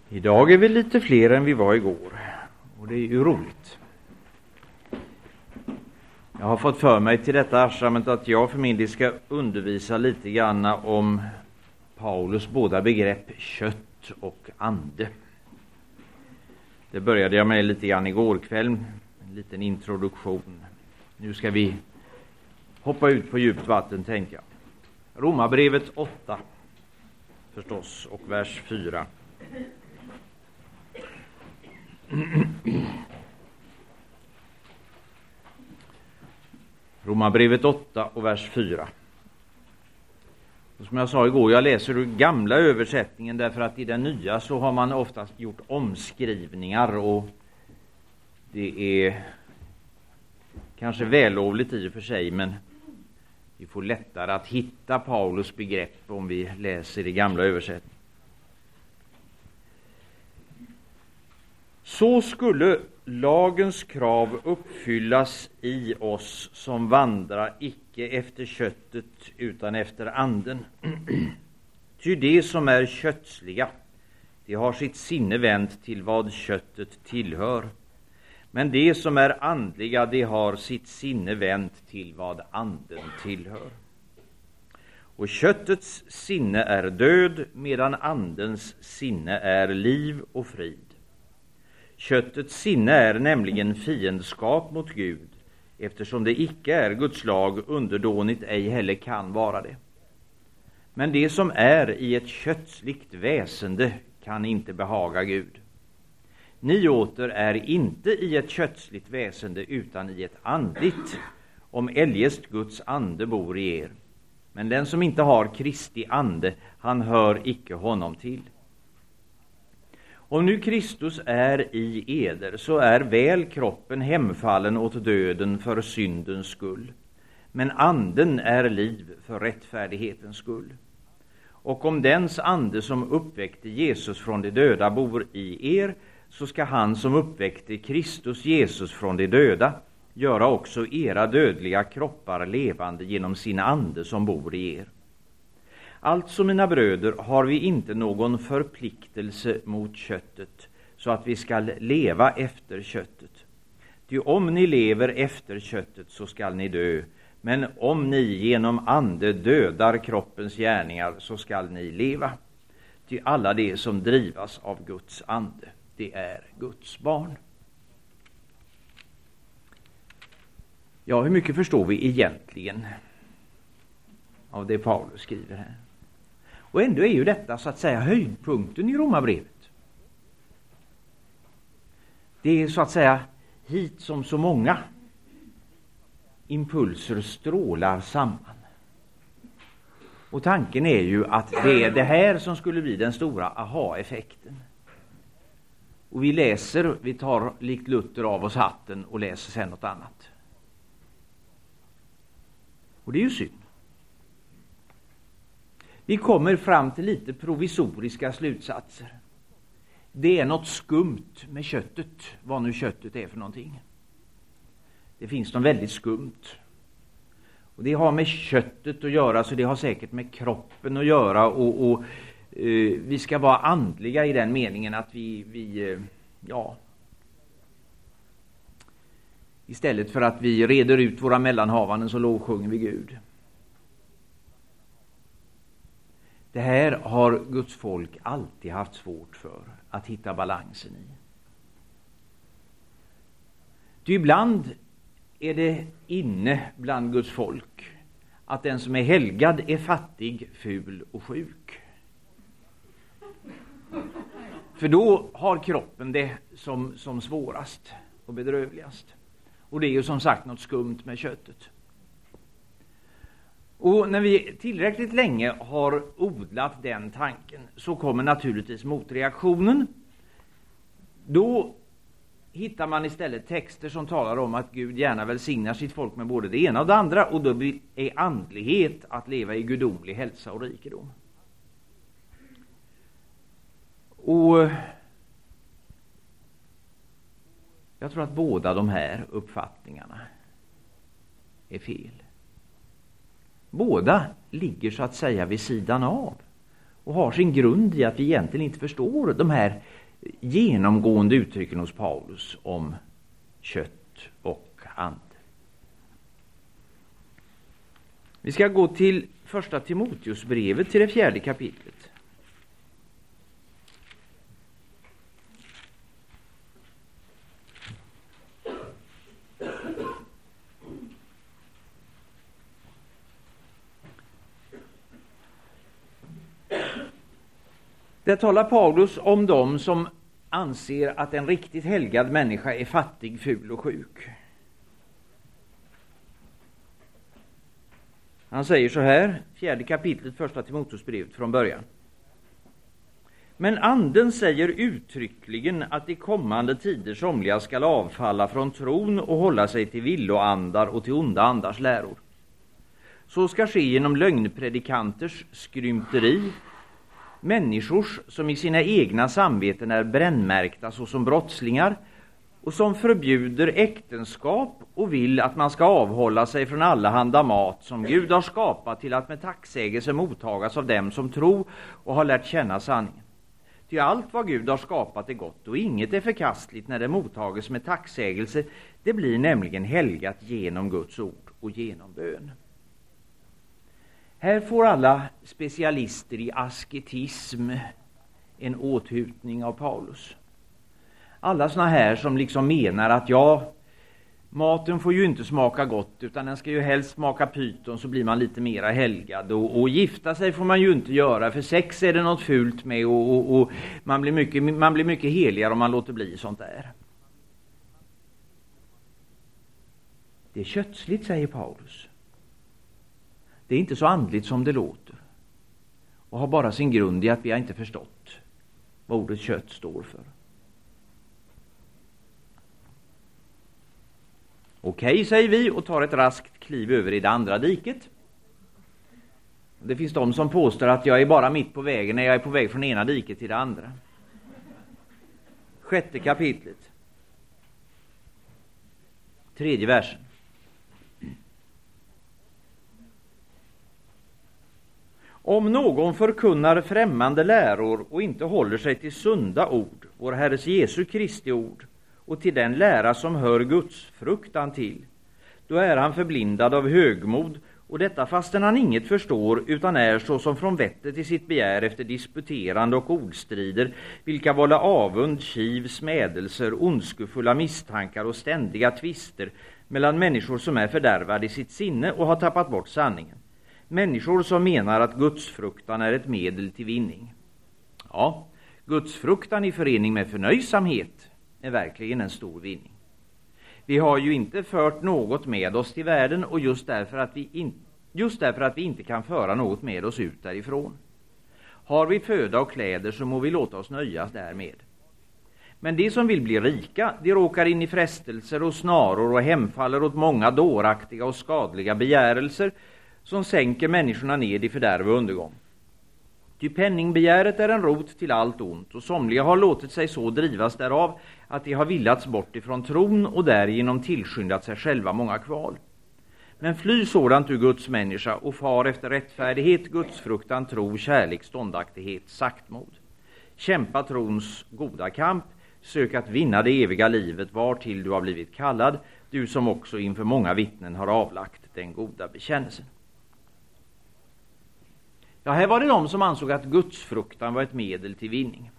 Idag är vi lite fler än vi var igår, och det är ju roligt. Jag har fått för mig till detta ashramet att jag för min del ska undervisa lite grann om Paulus båda begrepp kött och ande. Det började jag med lite grann igår kväll, en liten introduktion. Nu ska vi hoppa ut på djupt vatten, tänker jag. Romarbrevet 8 förstås, och vers 4. Romarbrevet 8 och vers 4. Och som jag sa igår, jag läser ur gamla översättningen därför att i den nya så har man oftast gjort omskrivningar, och det är kanske vällovligt i och för sig, men vi får lättare att hitta Paulus begrepp om vi läser i gamla översättningen. Så skulle lagens krav uppfyllas i oss som vandrar icke efter köttet utan efter anden. Ty det som är kötsliga, det har sitt sinne vänt till vad köttet tillhör. Men det som är andliga, det har sitt sinne vänt till vad anden tillhör. Och köttets sinne är död, medan andens sinne är liv och frid. Köttets sinne är nämligen fiendskap mot Gud, eftersom det icke är Guds lag underdånigt, ej heller kan vara det. Men det som är i ett kötsligt väsende kan inte behaga Gud. Ni åter är inte i ett kötsligt väsende utan i ett andligt, om eljest Guds ande bor i er. Men den som inte har Kristi ande, han hör icke honom till. Om nu Kristus är i eder, så är väl kroppen hemfallen åt döden för syndens skull, men anden är liv för rättfärdighetens skull. Och om dens ande som uppväckte Jesus från de döda bor i er, så ska han som uppväckte Kristus Jesus från de döda göra också era dödliga kroppar levande genom sin ande som bor i er. Alltså, mina bröder, har vi inte någon förpliktelse mot köttet, så att vi ska leva efter köttet. Ty om ni lever efter köttet så skall ni dö, men om ni genom ande dödar kroppens gärningar så skall ni leva. Ty alla de som drivas av Guds ande, det är Guds barn. Ja, hur mycket förstår vi egentligen av det Paulus skriver här? Och ändå är ju detta så att säga höjdpunkten i Romarbrevet. Det är så att säga hit som så många impulser strålar samman. Och tanken är ju att det är det här som skulle bli den stora aha-effekten. Och vi tar likt Luther av oss hatten och läser sen något annat. Och det är ju synd. Vi kommer fram till lite provisoriska slutsatser. Det är något skumt med köttet, vad nu köttet är för någonting. Det finns något väldigt skumt. Och det har med köttet att göra, så det har säkert med kroppen att göra. Och vi ska vara andliga i den meningen att vi istället för att vi reder ut våra mellanhavanden så lovsjunger vi Gud. Det här har Guds folk alltid haft svårt för att hitta balansen i. Ty ibland är det inne bland Guds folk att den som är helgad är fattig, ful och sjuk. För då har kroppen det som svårast och bedrövligast. Och det är ju som sagt något skumt med köttet. Och när vi tillräckligt länge har odlat den tanken så kommer naturligtvis motreaktionen. Då hittar man istället texter som talar om att Gud gärna välsignar sitt folk med både det ena och det andra, och då är andlighet att leva i gudomlig hälsa och rikedom. Och jag tror att båda de här uppfattningarna är fel. Båda ligger så att säga vid sidan av. och har sin grund i att vi egentligen inte förstår de här genomgående uttrycken hos Paulus om kött och ande. Vi ska gå till första Timoteusbrevet, till det 4:e kapitlet. Där talar Paulus om dem som anser att en riktigt helgad människa är fattig, ful och sjuk. Han säger så här, 4:e kapitlet, första Timoteusbrevet från början. Men anden säger uttryckligen att i kommande tider somliga skall avfalla från tron och hålla sig till villoandar och till onda andars läror. Så ska ske genom lögnpredikanters skrymteri, människors som i sina egna samveten är brännmärkta såsom brottslingar och som förbjuder äktenskap och vill att man ska avhålla sig från alla handa mat som Gud har skapat till att med tacksägelse mottagas av dem som tror och har lärt känna sanningen. Ty allt vad Gud har skapat är gott och inget är förkastligt när det mottages med tacksägelse. Det blir nämligen helgat genom Guds ord och genom bön. Här får alla specialister i asketism en åthutning av Paulus. Alla såna här som liksom menar att maten får ju inte smaka gott utan den ska ju helst smaka pyton, så blir man lite mera helgad. Och gifta sig får man ju inte göra, för sex är det något fult med och man blir mycket heligare om man låter bli sånt där. Det är kötsligt, säger Paulus. Det är inte så andligt som det låter. Och har bara sin grund i att vi har inte förstått vad ordet kött står för. Okej, säger vi och tar ett raskt kliv över i det andra diket. Det finns de som påstår att jag är bara mitt på vägen när jag är på väg från ena diket till det andra. 6:e kapitlet. 3:e versen. Om någon förkunnar främmande läror och inte håller sig till sunda ord, vår Herres Jesu Kristi ord, och till den lära som hör Guds fruktan till, då är han förblindad av högmod, och detta fastän han inget förstår, utan är så som från vettet i sitt begär efter disputerande och ordstrider, vilka vålla avund, kiv, smädelser, ondskefulla misstankar och ständiga tvister mellan människor som är fördärvade i sitt sinne och har tappat bort sanningen. Människor som menar att Guds fruktan är ett medel till vinning. Ja, Guds fruktan i förening med förnöjsamhet är verkligen en stor vinning. Vi har ju inte fört något med oss till världen, och just därför att vi inte kan föra något med oss ut därifrån. Har vi föda och kläder så må vi låta oss nöjas därmed. Men de som vill bli rika, de råkar in i frestelser och snaror och hemfaller åt många dåraktiga och skadliga begärelser som sänker människorna ned i fördärv och undergång. Ty penningbegäret är en rot till allt ont, och somliga har låtit sig så drivas därav att de har villats bort ifrån tron och därigenom tillskyndat sig själva många kval. Men fly sådant ur Guds människa och far efter rättfärdighet, Guds fruktan, tro, kärlek, ståndaktighet, saktmod. Kämpa trons goda kamp, sök att vinna det eviga livet var till du har blivit kallad, du som också inför många vittnen har avlagt den goda bekännelsen. Ja, här var det de som ansåg att Guds fruktan var ett medel till vinning.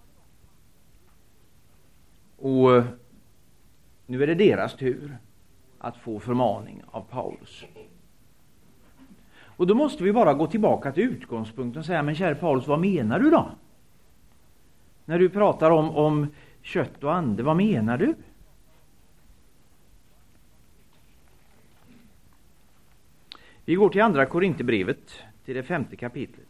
Och nu är det deras tur att få förmaning av Paulus. Och då måste vi bara gå tillbaka till utgångspunkten och säga, men kära Paulus, vad menar du då? När du pratar om kött och ande, vad menar du? Vi går till andra Korinthierbrevet, till det 5:e kapitlet.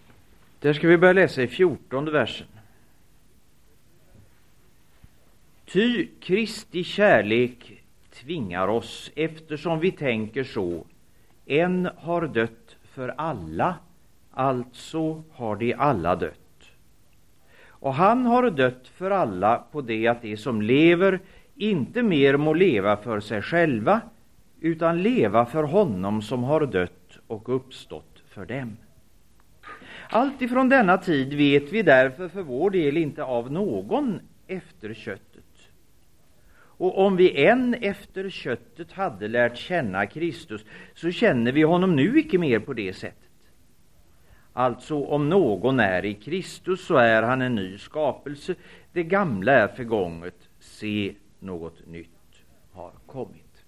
Där ska vi börja läsa i 14:e versen. Ty Kristi kärlek tvingar oss, eftersom vi tänker så: en har dött för alla, alltså har de alla dött. Och han har dött för alla på det att de som lever inte mer må leva för sig själva, utan leva för honom som har dött och uppstått för dem. Allt ifrån denna tid vet vi därför för vår del inte av någon efter köttet. Och om vi än efter köttet hade lärt känna Kristus, så känner vi honom nu icke mer på det sättet. Alltså om någon är i Kristus, så är han en ny skapelse. Det gamla är förgånget, se, något nytt har kommit.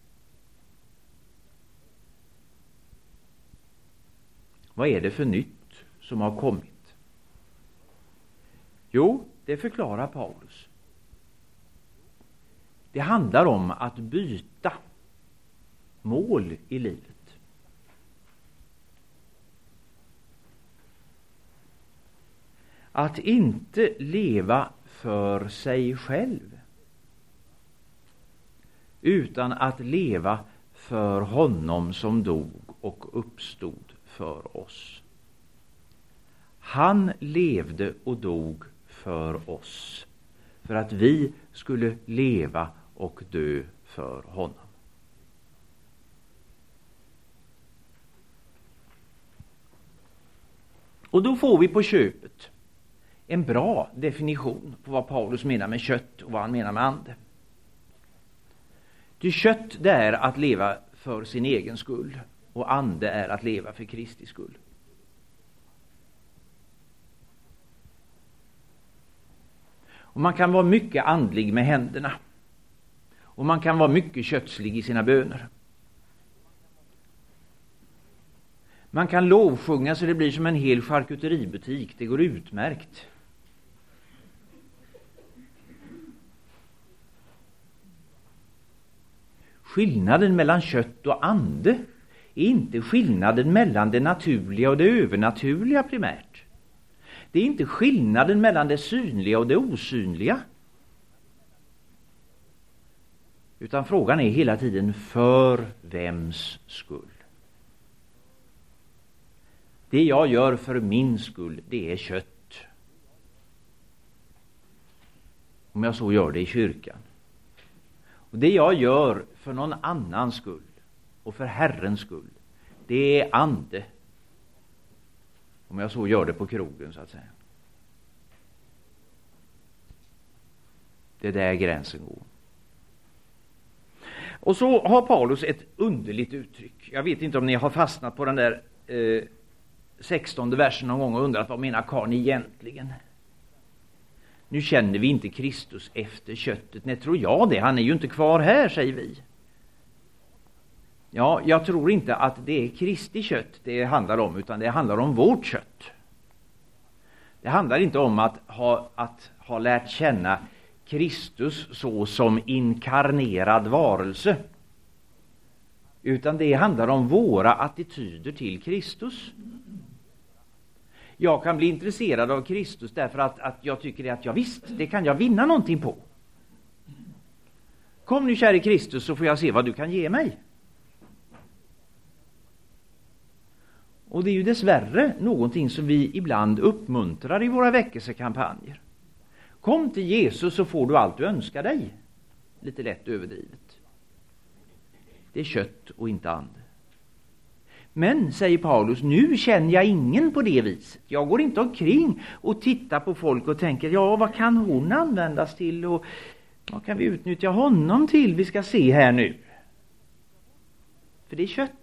Vad är det för nytt som har kommit? Jo, det förklarar Paulus. Det handlar om att byta mål i livet. Att inte leva för sig själv, utan att leva för honom som dog och uppstod för oss. Han levde och dog för oss, för att vi skulle leva och dö för honom. Och då får vi på köpet en bra definition på vad Paulus menar med kött och vad han menar med ande. Ty kött, det är att leva för sin egen skull, och ande är att leva för Kristi skull. Och man kan vara mycket andlig med händerna, och man kan vara mycket kötslig i sina böner. Man kan lovsjunga så det blir som en hel charkuteributik. Det går utmärkt. Skillnaden mellan kött och ande är inte skillnaden mellan det naturliga och det övernaturliga primärt. Det är inte skillnaden mellan det synliga och det osynliga. Utan frågan är hela tiden för vems skull. Det jag gör för min skull, det är kött. Om jag så gör det i kyrkan. Och det jag gör för någon annans skull och för Herrens skull, det är ande. Om jag så gör det på krogen, så att säga. Det är där gränsen går. Och så har Paulus ett underligt uttryck. Jag vet inte om ni har fastnat på den där 16:e versen någon gång och undrat vad menar karln egentligen. Nu känner vi inte Kristus efter köttet. Nej, tror jag det. Han är ju inte kvar här, säger vi. Ja, jag tror inte att det är Kristi kött det handlar om, utan det handlar om vårt kött. Det handlar inte om att ha lärt känna Kristus så som inkarnerad varelse, utan det handlar om våra attityder till Kristus. Jag kan bli intresserad av Kristus därför att jag tycker att visst, det kan jag vinna någonting på. Kom nu, käre Kristus, så får jag se vad du kan ge mig. Och det är ju dessvärre någonting som vi ibland uppmuntrar i våra väckelsekampanjer. Kom till Jesus så får du allt du önskar dig. Lite lätt överdrivet. Det är kött och inte ande. Men, säger Paulus, nu känner jag ingen på det viset. Jag går inte omkring och tittar på folk och tänker, ja, vad kan hon användas till och vad kan vi utnyttja honom till? Vi ska se här nu. För det är kött.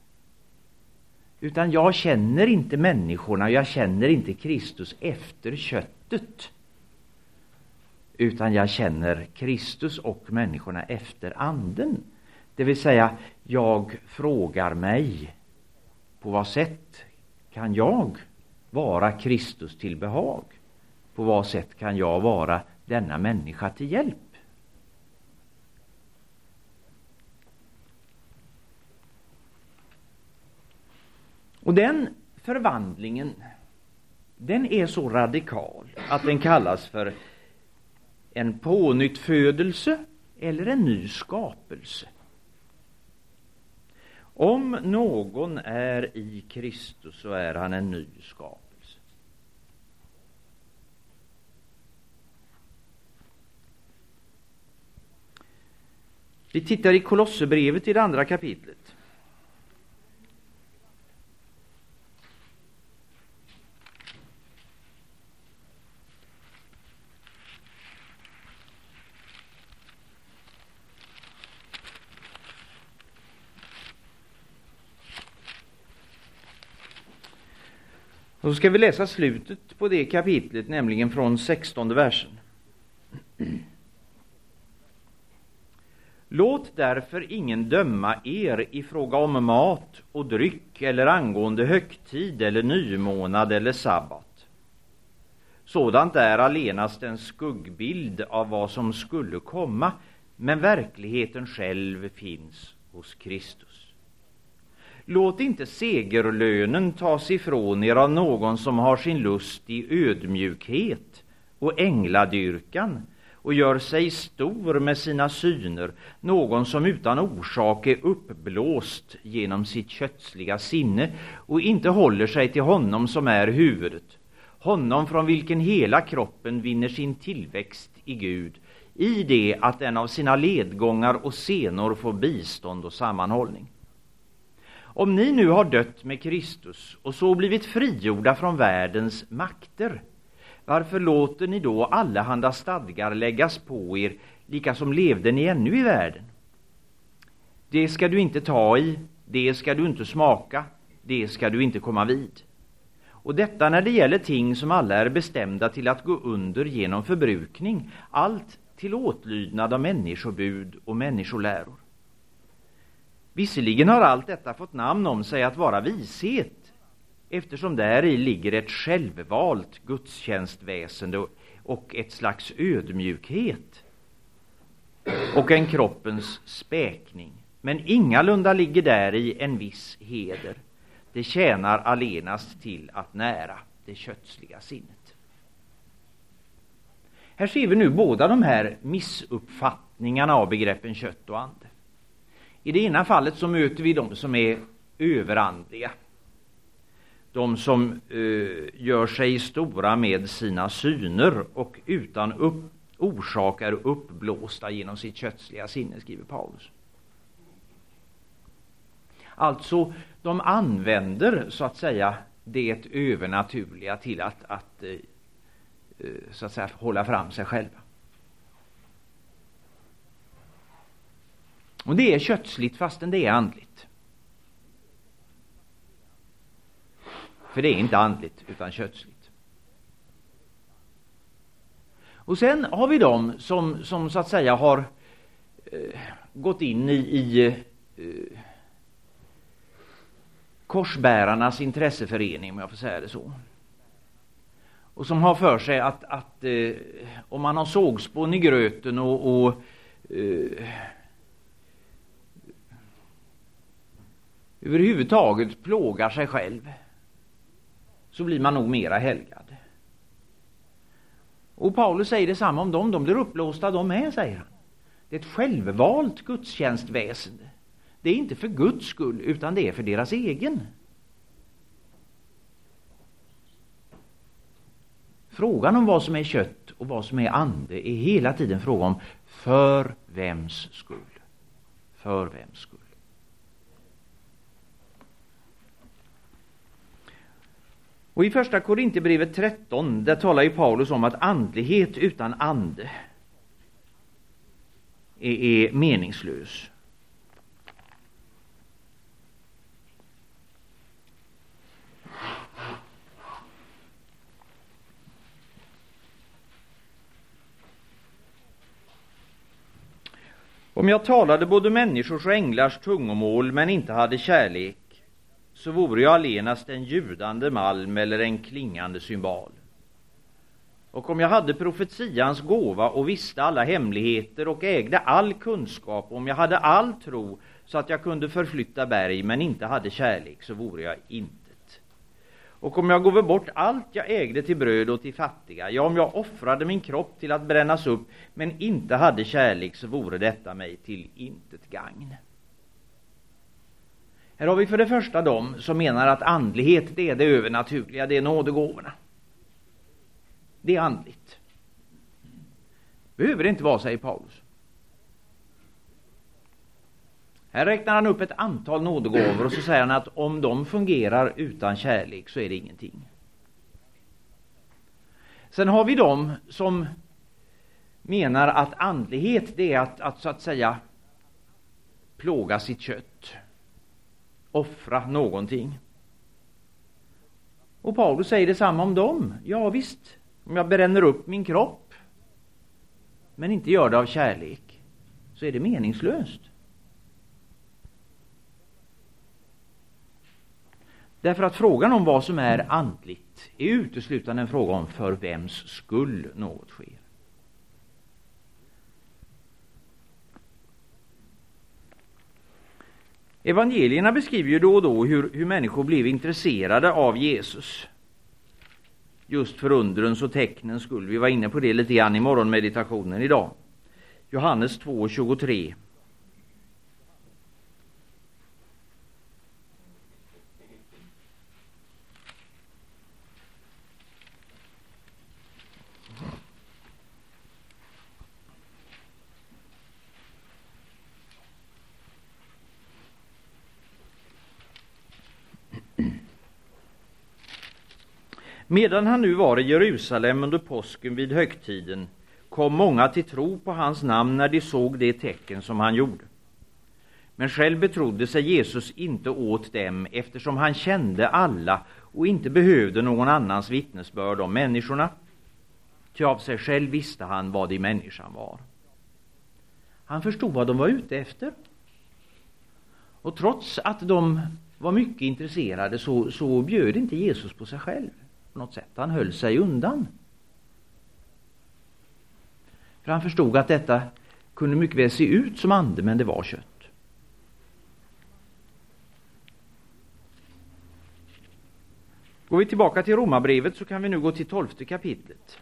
Utan jag känner inte människorna, jag känner inte Kristus efter köttet. Utan jag känner Kristus och människorna efter anden. Det vill säga, jag frågar mig, på vad sätt kan jag vara Kristus till behag? På vad sätt kan jag vara denna människa till hjälp? Och den förvandlingen, den är så radikal att den kallas för en pånyttfödelse eller en ny skapelse. Om någon är i Kristus så är han en ny skapelse. Vi tittar i Kolosserbrevet i det 2:a kapitlet. Och så ska vi läsa slutet på det kapitlet, nämligen från 16:e versen. Låt därför ingen döma er i fråga om mat och dryck eller angående högtid eller nymånad eller sabbat. Sådant är allenast en skuggbild av vad som skulle komma, men verkligheten själv finns hos Kristus. Låt inte segerlönen tas ifrån er av någon som har sin lust i ödmjukhet och ängladyrkan och gör sig stor med sina syner, någon som utan orsak är uppblåst genom sitt kötsliga sinne och inte håller sig till honom som är huvudet, honom från vilken hela kroppen vinner sin tillväxt i Gud, i det att den av sina ledgångar och senor får bistånd och sammanhållning. Om ni nu har dött med Kristus och så blivit frigjorda från världens makter, varför låter ni då allehanda stadgar läggas på er, lika som levde ni ännu i världen? Det ska du inte ta i, det ska du inte smaka, det ska du inte komma vid. Och detta när det gäller ting som alla är bestämda till att gå under genom förbrukning, allt till åtlydnad av människobud och människoläror. Visserligen har allt detta fått namn om sig att vara vishet, eftersom där i ligger ett självvalt gudstjänstväsende och ett slags ödmjukhet och en kroppens späkning. Men ingalunda ligger där i en viss heder. Det tjänar allenast till att nära det kötsliga sinnet. Här ser vi nu båda de här missuppfattningarna av begreppen kött och ande. I det ena fallet så möter vi de som är överandliga. De som gör sig stora med sina syner och utan orsak är uppblåsta genom sitt kötsliga sinne, skriver Paulus. Alltså, de använder så att säga det övernaturliga till att så att säga hålla fram sig själva. Och det är kötsligt fastän det är andligt. För det är inte andligt utan kötsligt. Och sen har vi de som så att säga har gått in i korsbärarnas intresseförening, om jag får säga det så. Och som har för sig att om man har sågspån i gröten och överhuvudtaget plågar sig själv, så blir man nog mera helgad. Och Paulus säger detsamma om dem. De blir uppblåsta de med, säger han. Det är ett självvalt gudstjänstväsende. Det är inte för Guds skull, utan det är för deras egen. Frågan om vad som är kött och vad som är ande är hela tiden fråga om för vems skull. För vems skull. Och i första Korinthierbrevet 13, där talar ju Paulus om att andlighet utan ande är meningslös. Om jag talade både människors och änglars tungomål men inte hade kärlek, så vore jag allenast en ljudande malm eller en klingande cymbal. Och om jag hade profetians gåva och visste alla hemligheter och ägde all kunskap, om jag hade all tro så att jag kunde förflytta berg men inte hade kärlek, så vore jag intet. Och om jag gåve bort allt jag ägde till bröd och till fattiga, ja, om jag offrade min kropp till att brännas upp, men inte hade kärlek, så vore detta mig till intet gagn. Här har vi för det första de som menar att andlighet, det är det övernaturliga, det är nådegåvorna. Det är andligt. Behöver det inte vara, säger Paulus. Här räknar han upp ett antal nådegåvor och så säger han att om de fungerar utan kärlek så är det ingenting. Sen har vi de som menar att andlighet, det är att så att säga plåga sitt kött. Offra någonting. Och Paulus säger detsamma om dem. Ja visst, om jag bränner upp min kropp men inte gör det av kärlek, så är det meningslöst. Därför att frågan om vad som är andligt är uteslutande en fråga om för vems skull något sker. Evangelierna beskriver ju då och då hur människor blev intresserade av Jesus. Just för undrens och tecknens skull. Vi var inne på det lite grann i morgonmeditationen idag. Johannes 2:23. Medan han nu var i Jerusalem under påsken vid högtiden kom många till tro på hans namn när de såg det tecken som han gjorde. Men själv betrodde sig Jesus inte åt dem, eftersom han kände alla och inte behövde någon annans vittnesbörd om människorna. Ty av sig själv visste han vad i människan var. Han förstod vad de var ute efter. Och trots att de var mycket intresserade så bjöd inte Jesus på sig själv. På något sätt. Han höll sig undan. För han förstod att detta kunde mycket väl se ut som ande, men det var kött. Går vi tillbaka till Romarbrevet så kan vi nu gå till 12:e kapitlet.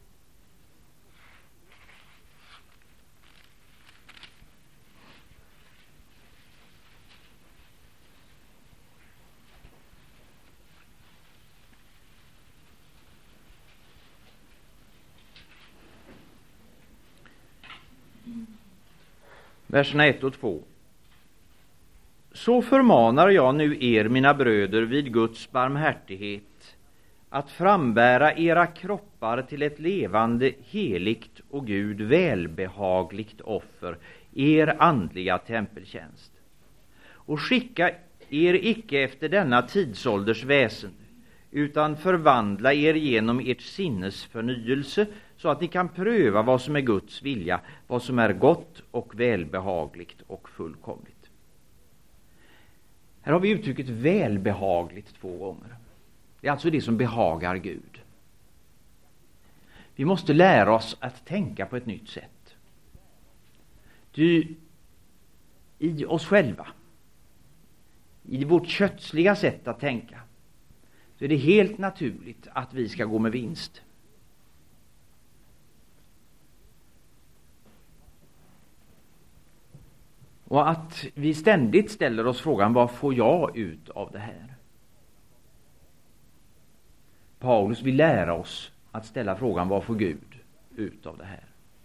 Verserna 1 och 2. Så förmanar jag nu er, mina bröder, vid Guds barmhärtighet, att frambära era kroppar till ett levande, heligt och Gud välbehagligt offer, er andliga tempeltjänst. Och skicka er icke efter denna tidsålders väsen, utan förvandla er genom ert sinnes förnyelse, så att ni kan pröva vad som är Guds vilja, vad som är gott och välbehagligt och fullkomligt. Här har vi uttrycket välbehagligt 2 gånger. Det är alltså det som behagar Gud. Vi måste lära oss att tänka på ett nytt sätt. I oss själva, i vårt kötsliga sätt att tänka, så är det helt naturligt att vi ska gå med vinst. Och att vi ständigt ställer oss frågan, vad får jag ut av det här? Paulus vill lära oss att ställa frågan, vad får Gud ut av det här?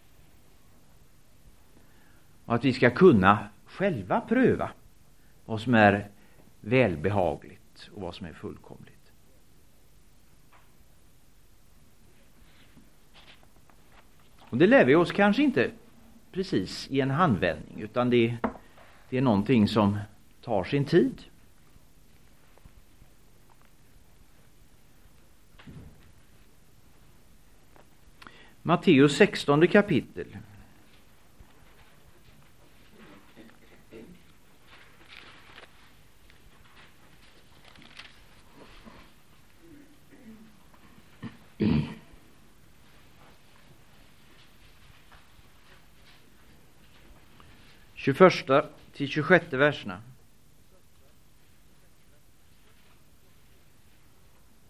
Och att vi ska kunna själva pröva vad som är välbehagligt och vad som är fullkomligt. Och det lär vi oss kanske inte precis i en handvändning, utan det är någonting som tar sin tid. Matteus 16 kapitel. Tjugoförsta till 26:e verserna.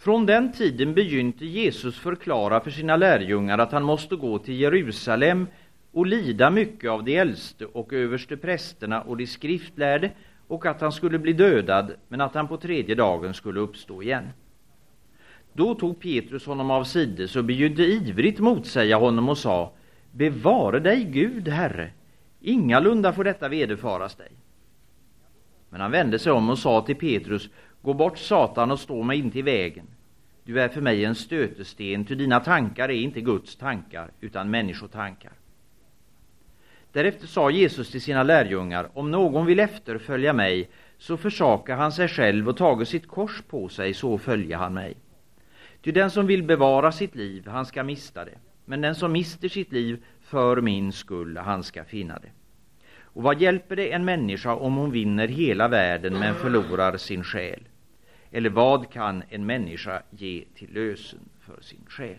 Från den tiden begynte Jesus förklara för sina lärjungar att han måste gå till Jerusalem och lida mycket av de äldste och överste prästerna och de skriftlärde, och att han skulle bli dödad, men att han på 3:e dagen skulle uppstå igen. Då tog Petrus honom av sides och begynte ivrigt motsäga honom och sa: bevare dig Gud, Herre, ingalunda får detta vederfaras dig. Men han vände sig om och sa till Petrus: gå bort, Satan, och stå mig inte i vägen. Du är för mig en stötesten, ty dina tankar är inte Guds tankar, utan människotankar. Därefter sa Jesus till sina lärjungar: om någon vill efterfölja mig, så försakar han sig själv och tager sitt kors på sig, så följer han mig. Ty den som vill bevara sitt liv, han ska mista det. Men den som mister sitt liv för min skull, han ska finna det. Och vad hjälper det en människa om hon vinner hela världen men förlorar sin själ? Eller vad kan en människa ge till lösen för sin själ?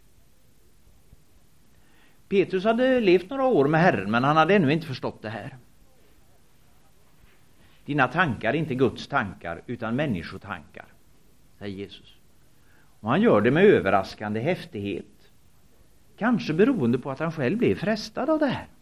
Petrus hade levt några år med Herren, men han hade ännu inte förstått det här. Dina tankar är inte Guds tankar, utan människotankar, säger Jesus. Och han gör det med överraskande häftighet. Kanske beroende på att han själv blev frestad av det här.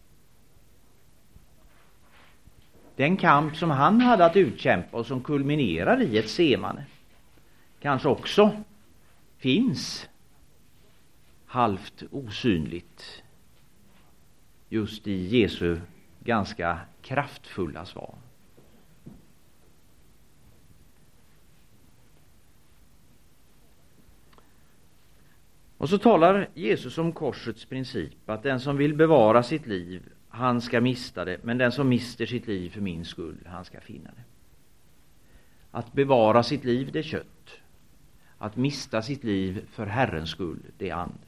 Den kamp som han hade att utkämpa och som kulminerar i ett semane kanske också finns halvt osynligt just i Jesu ganska kraftfulla svar. Och så talar Jesus om korsets princip, att den som vill bevara sitt liv, han ska mista det, men den som mister sitt liv för min skull, han ska finna det. Att bevara sitt liv, det är kött. Att mista sitt liv för Herrens skull, det är ande.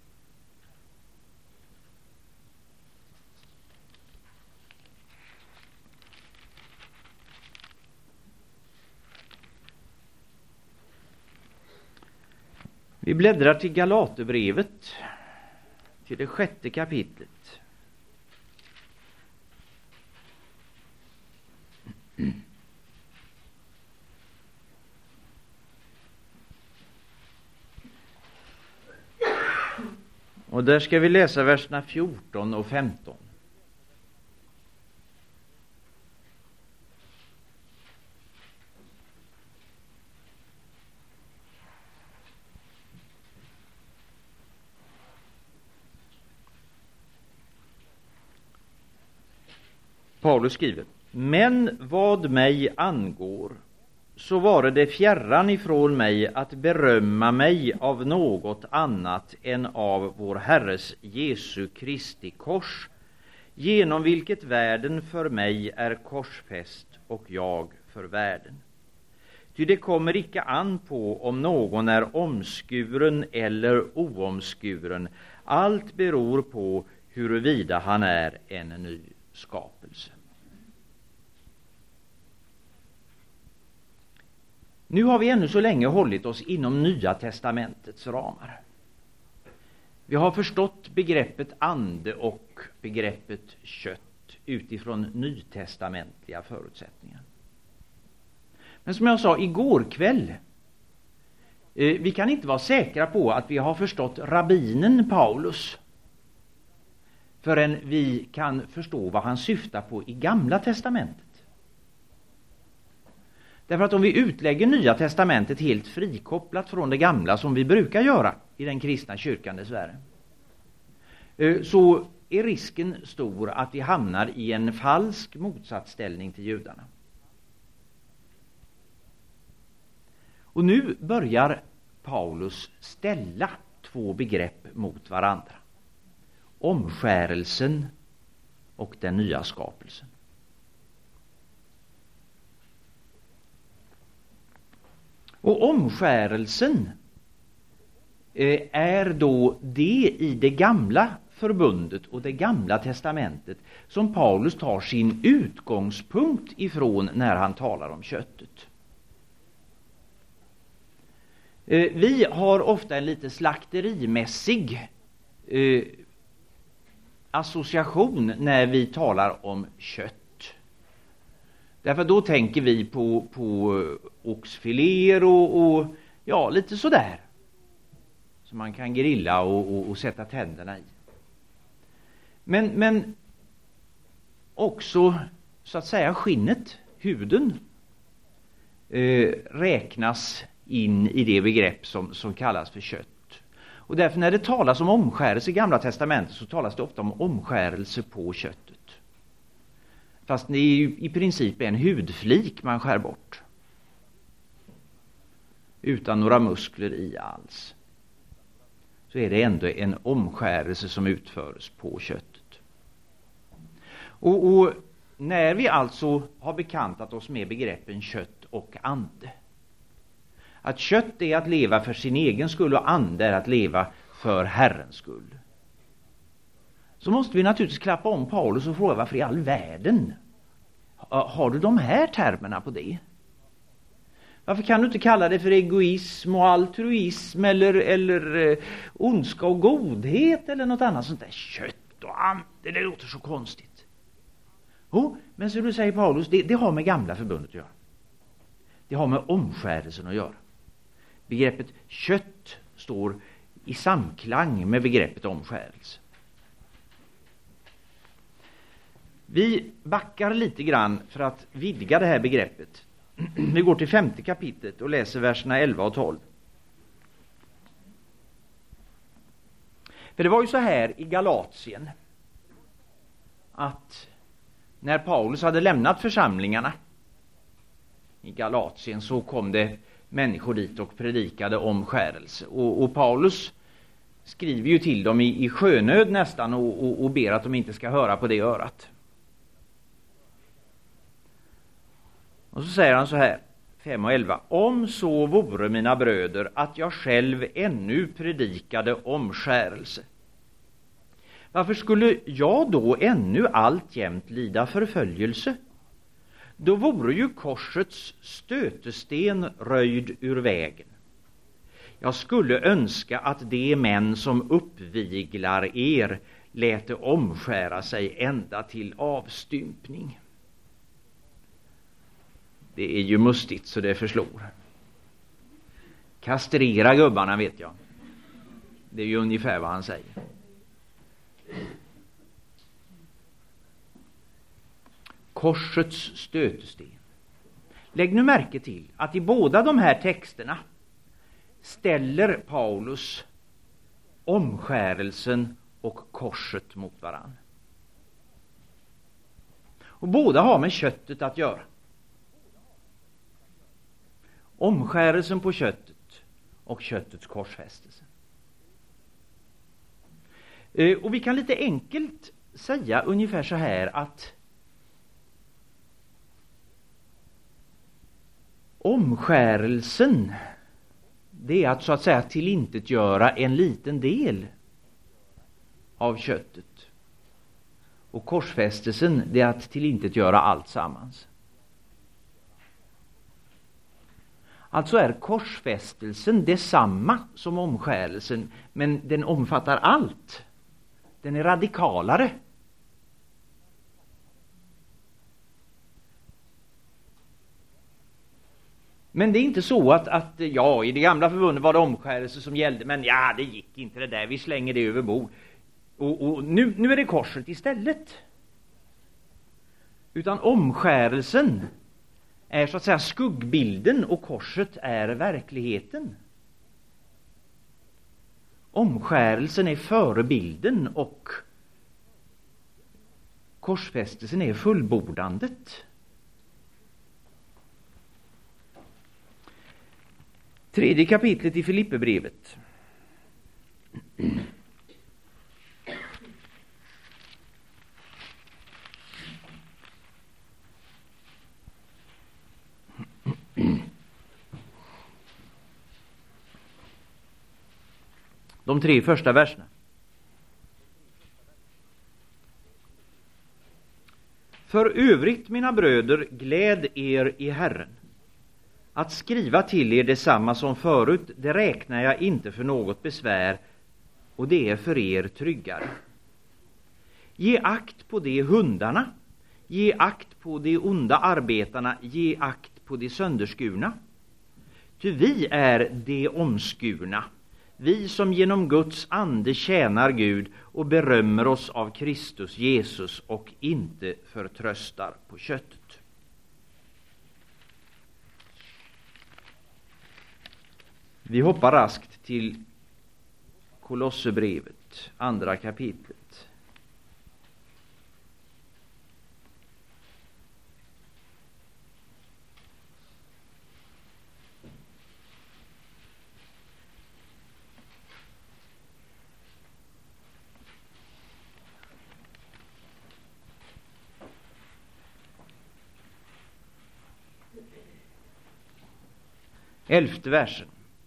Vi bläddrar till Galaterbrevet, till det 6:e kapitlet. Och där ska vi läsa verserna 14 och 15. Paulus skriver: men vad mig angår, så var det fjärran ifrån mig att berömma mig av något annat än av vår Herres Jesu Kristi kors, genom vilket världen för mig är korsfäst och jag för världen. Ty det kommer icke an på om någon är omskuren eller oomskuren. Allt beror på huruvida han är en ny skapelse. Nu har vi ännu så länge hållit oss inom Nya testamentets ramar. Vi har förstått begreppet ande och begreppet kött utifrån nytestamentliga förutsättningar. Men som jag sa igår kväll, vi kan inte vara säkra på att vi har förstått rabbinen Paulus förrän vi kan förstå vad han syftar på i Gamla testamentet. Därför att om vi utlägger Nya testamentet helt frikopplat från det gamla, som vi brukar göra i den kristna kyrkan dessvärre, så är risken stor att vi hamnar i en falsk motsatsställning till judarna. Och nu börjar Paulus ställa två begrepp mot varandra: omskärelsen och den nya skapelsen. Och omskärelsen är då det i det gamla förbundet och det gamla testamentet som Paulus tar sin utgångspunkt ifrån när han talar om köttet. Vi har ofta en lite slakterimässig association när vi talar om kött. Därför då tänker vi på oxfiléer och ja, lite sådär. Som man kan grilla och sätta tänderna i. Men också så att säga skinnet, huden, räknas in i det begrepp som kallas för kött. Och därför när det talas om omskärelse i Gamla testamentet så talas det ofta om omskärelse på köttet. Fast det är ju i princip en hudflik man skär bort. Utan några muskler i alls. Så är det ändå en omskärelse som utförs på köttet. Och när vi alltså har bekantat oss med begreppen kött och ande. Att kött är att leva för sin egen skull och ande är att leva för Herrens skull. Så måste vi naturligtvis klappa om Paulus och fråga varför i all världen har du de här termerna på det? Varför kan du inte kalla det för egoism och altruism eller ondska och godhet eller något annat sånt där? Kött och ande, det låter så konstigt. Men så du säger Paulus, det har med Gamla förbundet att göra. Det har med omskärelsen att göra. Begreppet kött står i samklang med begreppet omskärelse. Vi backar lite grann för att vidga det här begreppet. Vi går till 5:e kapitlet och läser verserna 11 och 12. För det var ju så här i Galatien att när Paulus hade lämnat församlingarna i Galatien så kom det människor dit och predikade omskärelse. Och Paulus skriver ju till dem i sjönöd nästan och ber att de inte ska höra på det örat. Och så säger han så här, 5 och 11. Om så vore mina bröder att jag själv ännu predikade omskärelse. Varför skulle jag då ännu alltjämt lida förföljelse? Då vore ju korsets stötesten röjd ur vägen. Jag skulle önska att de män som uppviglar er lät omskära sig ända till avstympning. Det är ju mustigt så det förslår. Kastrera gubbarna vet jag. Det är ju ungefär vad han säger. Korsets stötesten. Lägg nu märke till att i båda de här texterna ställer Paulus omskärelsen och korset mot varann. Och båda har med köttet att göra. Omskärelsen på köttet och köttets korsfästelse. Och vi kan lite enkelt säga ungefär så här att omskärelsen, det är att så att säga tillintetgöra en liten del av köttet. Och korsfästelsen, det är att tillintetgöra allt sammans. Alltså är korsfästelsen detsamma som omskärelsen, men den omfattar allt. Den är radikalare. Men det är inte så att i det gamla förbundet var det omskärelse som gällde, men det gick inte det där, vi slänger det över bord. Och nu är det korset istället. Utan omskärelsen är så att säga skuggbilden och korset är verkligheten. Omskärelsen är förebilden och korsfästelsen är fullbordandet. 3:e kapitlet i Filipperbrevet. De 3 första verserna. För övrigt, mina bröder, gläd er i Herren. Att skriva till er detsamma som förut, det räknar jag inte för något besvär, och det är för er tryggare. Ge akt på de hundarna, ge akt på de onda arbetarna, ge akt på de sönderskurna. Ty vi är de omskurna, vi som genom Guds ande tjänar Gud och berömmer oss av Kristus Jesus och inte förtröstar på köttet. Vi hoppar raskt till Kolosserbrevet, 2 kapitlet. Elfte versen.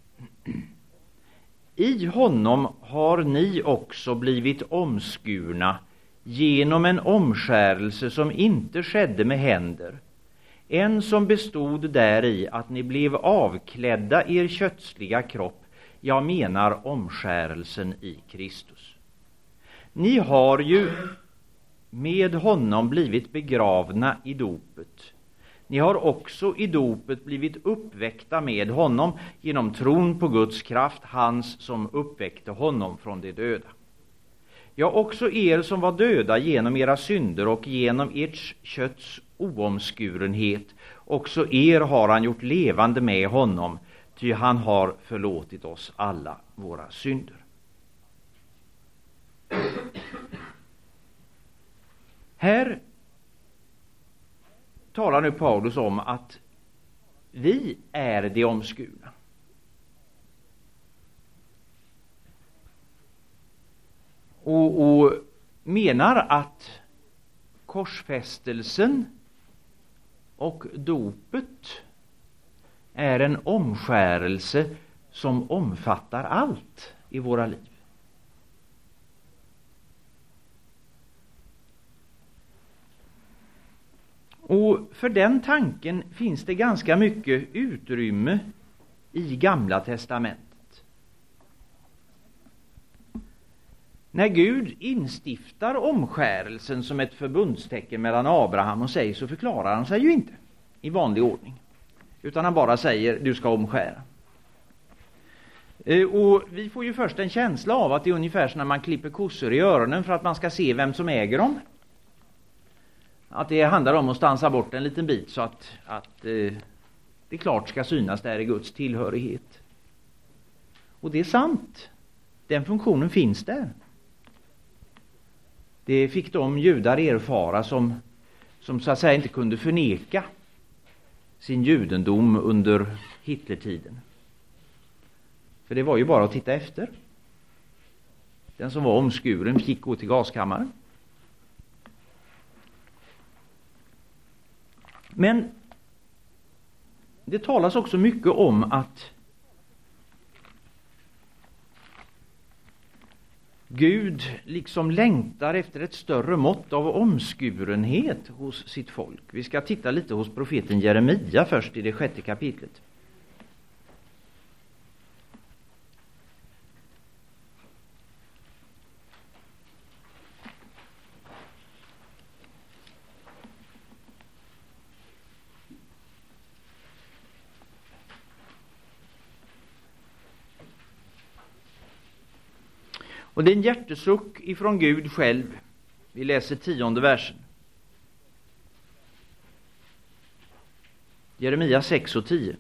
I honom har ni också blivit omskurna genom en omskärelse som inte skedde med händer, en som bestod däri att ni blev avklädda er kötsliga kropp, jag menar omskärelsen i Kristus. Ni har ju med honom blivit begravna i dopet. Ni har också i dopet blivit uppväckta med honom genom tron på Guds kraft, hans som uppväckte honom från de döda. Ja, också er som var döda genom era synder och genom ert kötts oomskurenhet, också er har han gjort levande med honom, ty han har förlåtit oss alla våra synder. Här talar nu Paulus om att vi är de omskurna. Och menar att korsfästelsen och dopet är en omskärelse som omfattar allt i våra liv. Och för den tanken finns det ganska mycket utrymme i Gamla testamentet. När Gud instiftar omskärelsen som ett förbundstecken mellan Abraham och sig, så förklarar han sig ju inte i vanlig ordning, utan han bara säger du ska omskära. Och vi får ju först en känsla av att det är ungefär som när man klipper kossor i öronen för att man ska se vem som äger dem. Att det handlar om att stansa bort en liten bit så att det klart ska synas där i Guds tillhörighet. Och det är sant. Den funktionen finns där. Det fick de judar erfara som så att säga inte kunde förneka sin judendom under Hitlertiden. För det var ju bara att titta efter. Den som var omskuren fick gå till gaskammaren. Men det talas också mycket om att Gud liksom längtar efter ett större mått av omskurenhet hos sitt folk. Vi ska titta lite hos profeten Jeremia först i det 6:e kapitlet. Och det är en hjärtesuck ifrån Gud själv. Vi läser 10:e versen. Jeremia 6:10.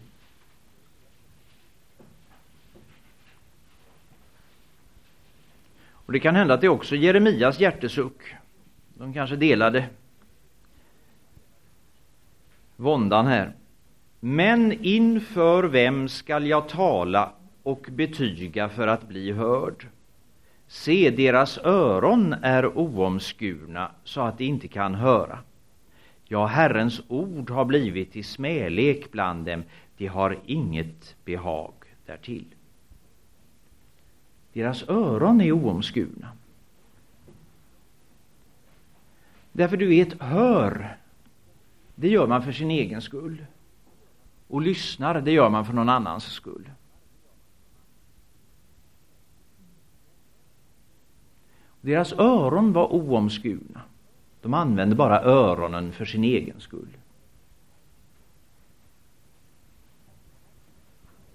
Och det kan hända att det är också Jeremias hjärtesuck. De kanske delade våndan här. Men inför vem skall jag tala och betyga för att bli hörd? Se, deras öron är oomskurna så att de inte kan höra. Ja, Herrens ord har blivit till smälek bland dem. De har inget behag därtill. Deras öron är oomskurna. Därför du vet, hör, det gör man för sin egen skull. Och lyssnar, det gör man för någon annans skull. Deras öron var oomskurna. De använde bara öronen för sin egen skull.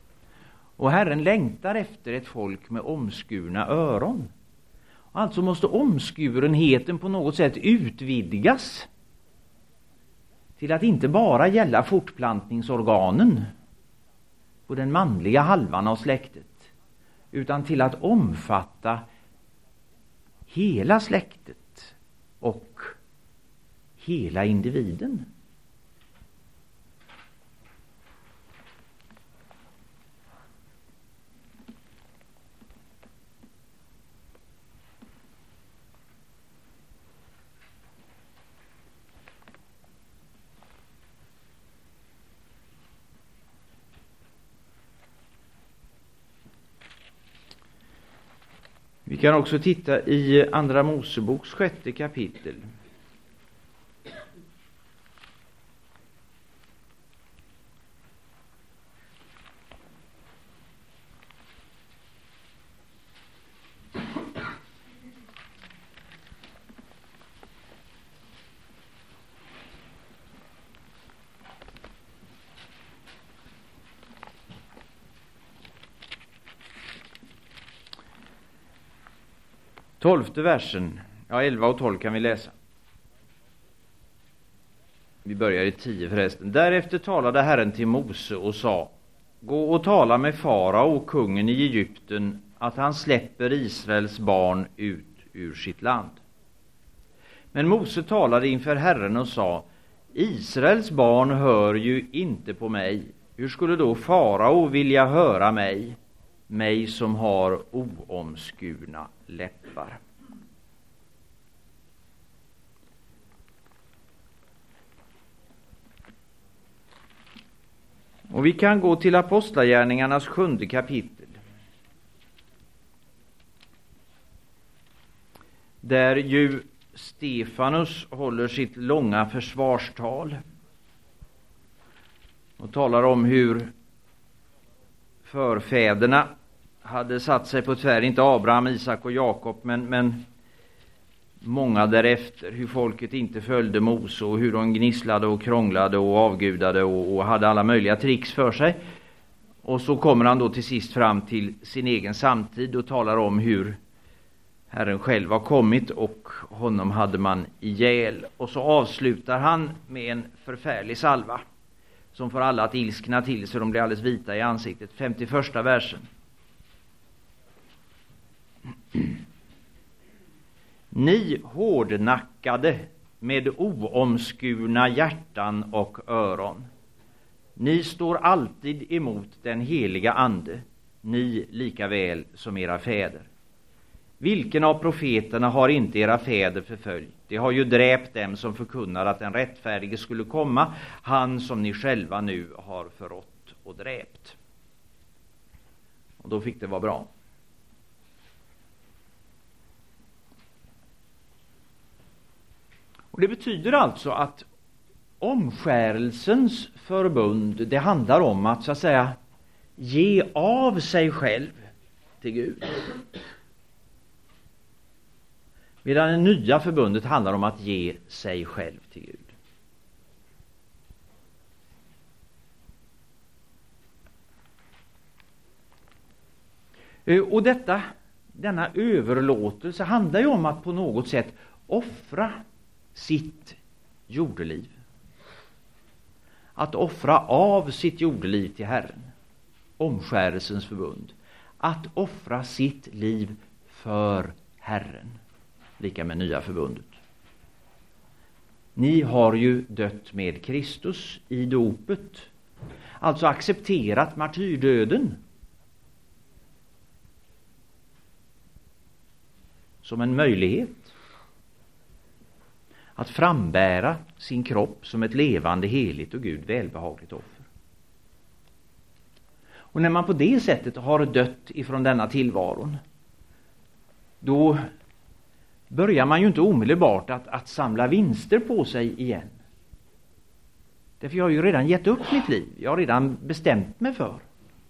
Och Herren längtar efter ett folk med omskurna öron. Alltså måste omskurenheten på något sätt utvidgas till att inte bara gälla fortplantningsorganen på den manliga halvan av släktet, utan till att omfatta hela släktet och hela individen. Vi kan också titta i Andra Moseboks 6:e kapitel. Tolfte versen, 11 och 12 kan vi läsa. Vi börjar i 10 förresten. Därefter talade Herren till Mose och sa: gå och tala med farao, kungen i Egypten, att han släpper Israels barn ut ur sitt land. Men Mose talade inför Herren och sa: Israels barn hör ju inte på mig. Hur skulle då farao vilja höra mig, mig som har oomskurna läppar? Och vi kan gå till Apostlagärningarnas 7:e kapitel. Där ju Stefanus håller sitt långa försvarstal och talar om hur förfäderna hade satt sig på tvär, inte Abraham, Isak och Jakob, men många därefter, hur folket inte följde Mose och hur de gnisslade och krånglade och avgudade och hade alla möjliga tricks för sig. Och så kommer han då till sist fram till sin egen samtid och talar om hur Herren själv har kommit och honom hade man ihjäl. Och så avslutar han med en förfärlig salva som får alla att ilskna till så de blir alldeles vita i ansiktet. 51:a versen. Ni hårdnackade med oomskurna hjärtan och öron. Ni står alltid emot den heliga ande, ni lika väl som era fäder. Vilken av profeterna har inte era fäder förföljt? De har ju dräpt dem som förkunnar att den rättfärdige skulle komma, han som ni själva nu har förrått och dräpt. Och då fick det vara bra. Och det betyder alltså att omskärelsens förbund, det handlar om att så att säga ge av sig själv till Gud. Medan det nya förbundet handlar om att ge sig själv till Gud. Och denna överlåtelse handlar ju om att på något sätt offra sitt jordeliv. Att offra av sitt jordeliv till Herren. Omskärelsens förbund. Att offra sitt liv för Herren. Lika med nya förbundet. Ni har ju dött med Kristus i dopet. Alltså accepterat martyrdöden. Som en möjlighet. Att frambära sin kropp som ett levande, heligt och Gud välbehagligt offer. Och när man på det sättet har dött ifrån denna tillvaron, då börjar man ju inte omedelbart att samla vinster på sig igen. Därför jag har ju redan gett upp mitt liv. Jag har redan bestämt mig för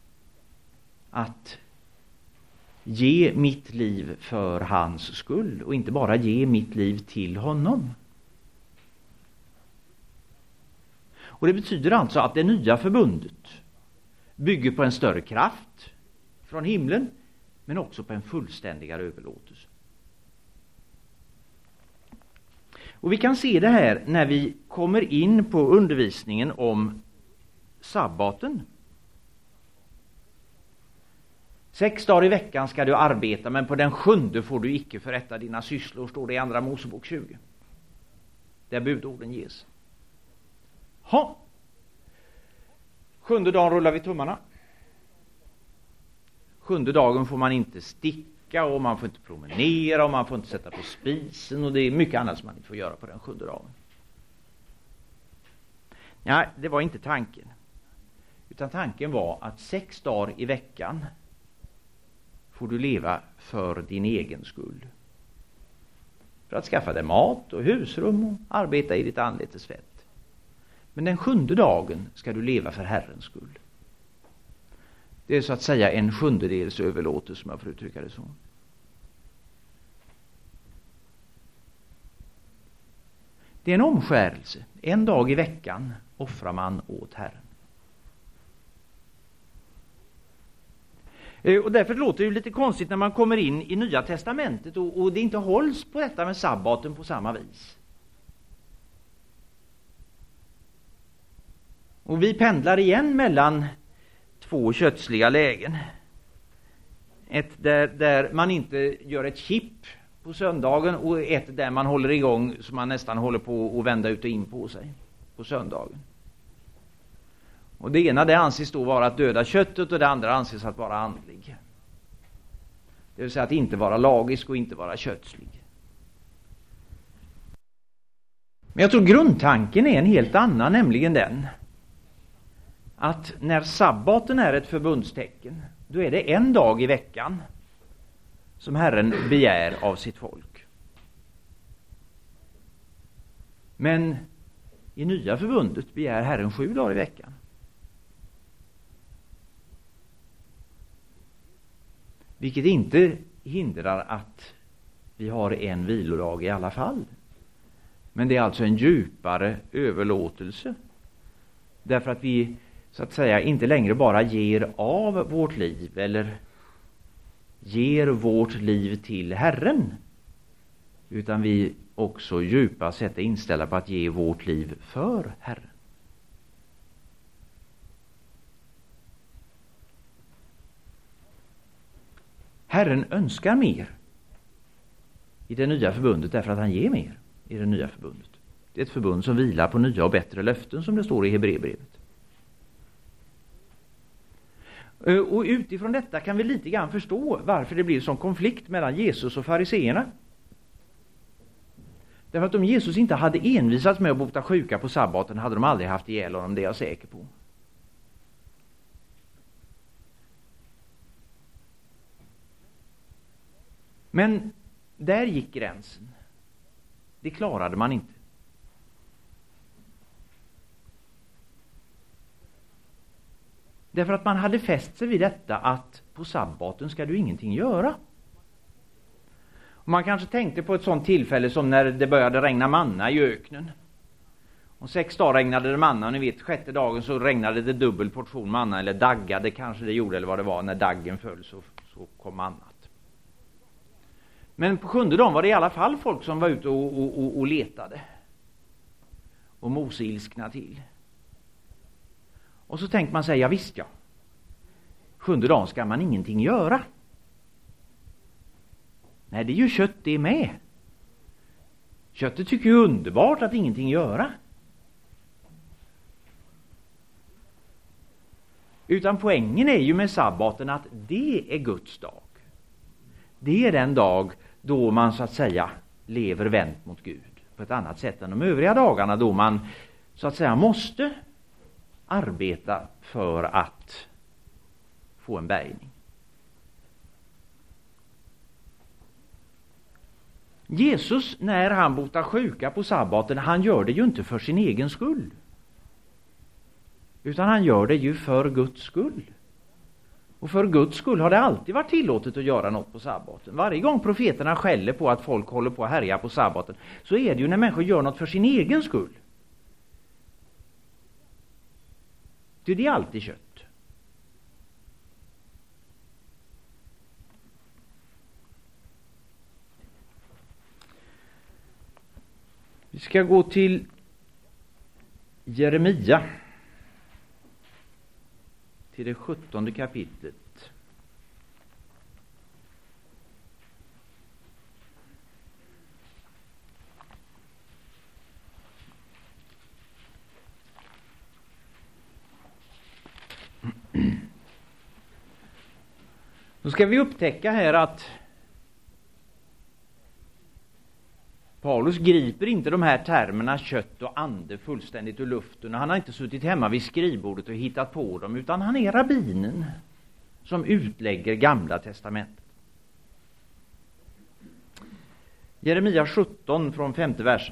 att ge mitt liv för hans skull och inte bara ge mitt liv till honom. Och det betyder alltså att det nya förbundet bygger på en större kraft, från himlen, men också på en fullständigare överlåtelse. Och vi kan se det här när vi kommer in på undervisningen om sabbaten. 6 dagar i veckan ska du arbeta, men på den 7:e får du icke förrätta dina sysslor, står det i Andra Mosebok 20. Där budorden ges. 7:e dagen rullar vi tummarna. 7:e dagen får man inte sticka, och man får inte promenera, och man får inte sätta på spisen, och det är mycket annat som man inte får göra på den 7:e dagen. Nej, det var inte tanken. Utan tanken var att 6 dagar i veckan får du leva för din egen skull. För att skaffa dig mat och husrum och arbeta i ditt anletes svett. Men den 7:e dagen ska du leva för Herrens skull. Det är så att säga en 7/7 överlåtelse, som jag får uttrycka det så. Det är en omskärelse. En dag i veckan offrar man åt Herren. Och därför låter det lite konstigt när man kommer in i Nya testamentet och det inte hålls på detta med sabbaten på samma vis. Och vi pendlar igen mellan 2 kötsliga lägen. Ett där man inte gör ett chip på söndagen, och ett där man håller igång så man nästan håller på att vända ut och in på sig på söndagen. Och det ena, det anses då vara att döda köttet, och det andra anses att vara andlig. Det vill säga att inte vara lagisk och inte vara kötslig. Men jag tror grundtanken är en helt annan, nämligen den att när sabbaten är ett förbundstecken, då är det en dag i veckan som Herren begär av sitt folk. Men i Nya förbundet begär Herren 7 dagar i veckan. Vilket inte hindrar att vi har en vilodag i alla fall. Men det är alltså en djupare överlåtelse. Därför att vi så att säga inte längre bara ger av vårt liv eller ger vårt liv till Herren. Utan vi också djupast sett är inställda på att ge vårt liv för Herren. Herren önskar mer i det nya förbundet därför att han ger mer i det nya förbundet. Det är ett förbund som vilar på nya och bättre löften, som det står i Hebreerbrevet. Och utifrån detta kan vi lite grann förstå varför det blir sån konflikt mellan Jesus och fariseerna. Därför att om Jesus inte hade envisats med att bota sjuka på sabbaten hade de aldrig haft ihjäl honom, det är jag säker på. Men där gick gränsen. Det klarade man inte. Därför att man hade fäst sig vid detta att på sabbaten ska du ingenting göra. Och man kanske tänkte på ett sånt tillfälle som när det började regna manna i öknen. Och 6 dagar regnade det manna, och ni vet, 6:e dagen så regnade det dubbel portion manna, eller daggade kanske det gjorde, eller vad det var, när daggen föll så kom mannat. Men på 7:e dagen var det i alla fall folk som var ute och letade. Och Mose ilskna till. Och så tänkte man sig, ja visst ja. 7:e dagen ska man ingenting göra. Nej, det är ju kött det med. Köttet tycker ju underbart att ingenting göra. Utan poängen är ju med sabbaten att det är Guds dag. Det är den dag då man så att säga lever vänt mot Gud på ett annat sätt än de övriga dagarna, då man så att säga måste arbeta för att få en bärgning. Jesus, när han botar sjuka på sabbaten, han gör det ju inte för sin egen skull. Utan han gör det ju för Guds skull. Och för Guds skull har det alltid varit tillåtet att göra något på sabbaten. Varje gång profeterna skäller på att folk håller på att härja på sabbaten, så är det ju när människor gör något för sin egen skull. Det är alltid kött. Vi ska gå till Jeremia, till det 17:e kapitlet. Då ska vi upptäcka här att Paulus griper inte de här termerna kött och ande fullständigt ur luften. Han har inte suttit hemma vid skrivbordet och hittat på dem, utan han är rabbinen som utlägger Gamla testamentet. Jeremia 17 från 5:e versen.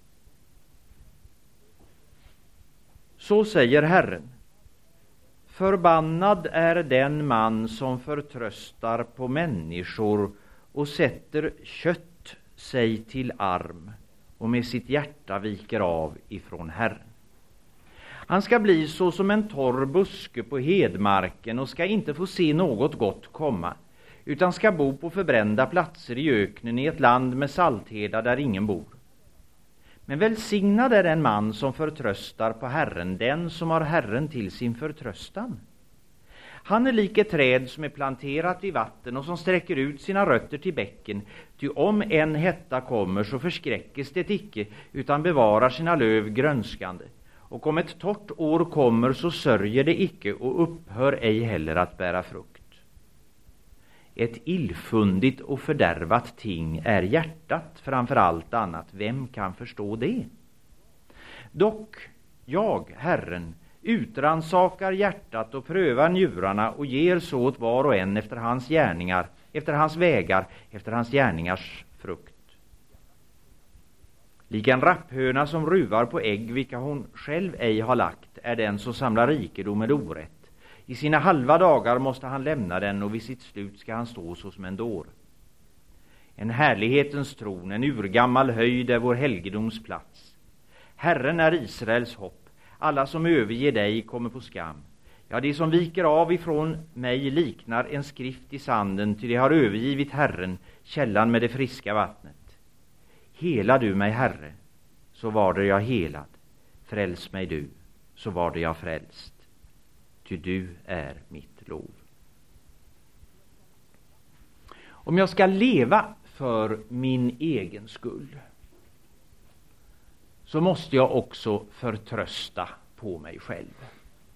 Så säger Herren: förbannad är den man som förtröstar på människor och sätter kött sig till arm och med sitt hjärta viker av ifrån Herren. Han ska bli så som en torr buske på hedmarken och ska inte få se något gott komma, utan ska bo på förbrända platser i öknen i ett land med salthedar där ingen bor. Men välsignad är den man som förtröstar på Herren, den som har Herren till sin förtröstan. Han är lik ett träd som är planterat vid vatten och som sträcker ut sina rötter till bäcken. Ty om en hetta kommer så förskräckes det icke, utan bevarar sina löv grönskande. Och om ett torrt år kommer så sörjer det icke och upphör ej heller att bära frukt. Ett illfundigt och fördärvat ting är hjärtat framför allt annat. Vem kan förstå det? Dock, jag, Herren, utransakar hjärtat och prövar njurarna och ger så åt var och en efter hans gärningar, efter hans vägar, efter hans gärningars frukt. Lik en rapphöna som ruvar på ägg vilka hon själv ej har lagt är den som samlar rikedom med orätt. I sina halva dagar måste han lämna den och vid sitt slut ska han stå så som en dår. En härlighetens tron, en urgammal höjd är vår helgedoms plats. Herren är Israels hopp. Alla som överger dig kommer på skam. Ja, de som viker av ifrån mig liknar en skrift i sanden, ty de har övergivit Herren, källan med det friska vattnet. Hela du mig, Herre, så var det jag helad. Fräls mig du, så var det jag frälst. Ty du är mitt lov. Om jag ska leva för min egen skull, så måste jag också förtrösta på mig själv.